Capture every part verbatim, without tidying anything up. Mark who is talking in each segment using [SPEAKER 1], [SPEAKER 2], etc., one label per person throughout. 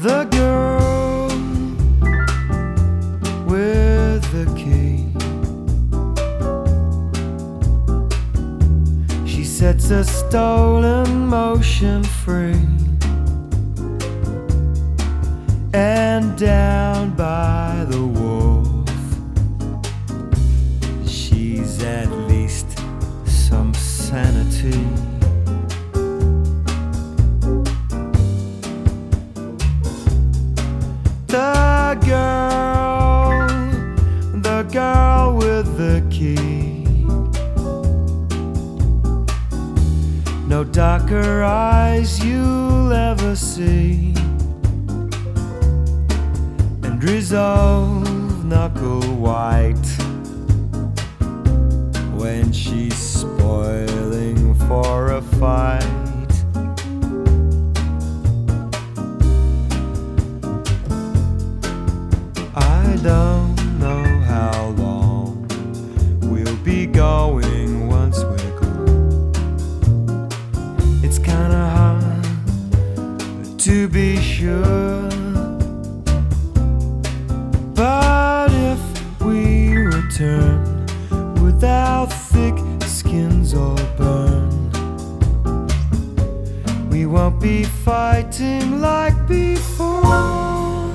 [SPEAKER 1] The girl with the key, she sets a stolen motion free, and down by the wharf she's at least some sanity. The girl, the girl with the key, no darker eyes you'll ever see, and resolve knuckle white when she's spoiling for a fight. I don't know how long we'll be going once we're gone. It's kinda hard to be sure, but if we return without thick skins or burn, we won't be fighting like before.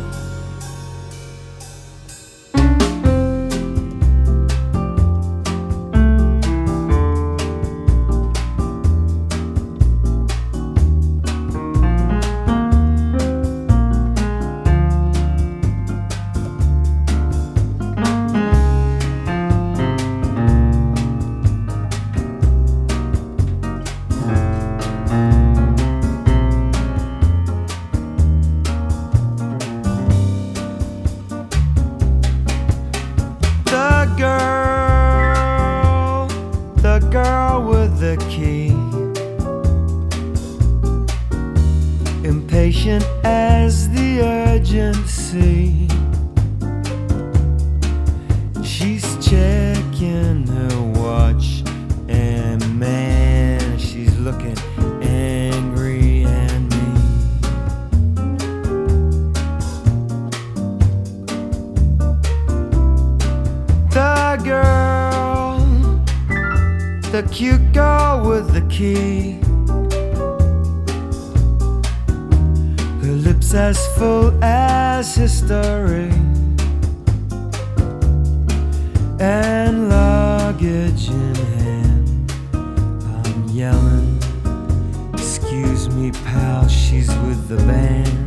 [SPEAKER 1] The girl, the girl with the key, impatient as the urgency, she's checking her watch, and man, she's looking angry and mean. The girl, the cute girl with the key, her lips as full as history, and luggage in hand. I'm yelling, excuse me pal, she's with the band.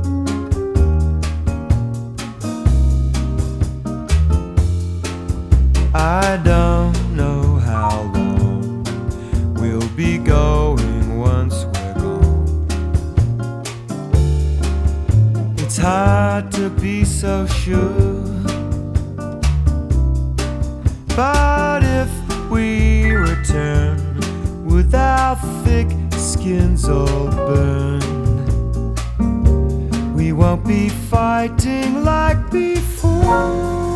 [SPEAKER 1] I don't know how long we'll be going once we're gone. It's hard to be so sure, but if we return without thick skins all burned, we won't be fighting like before.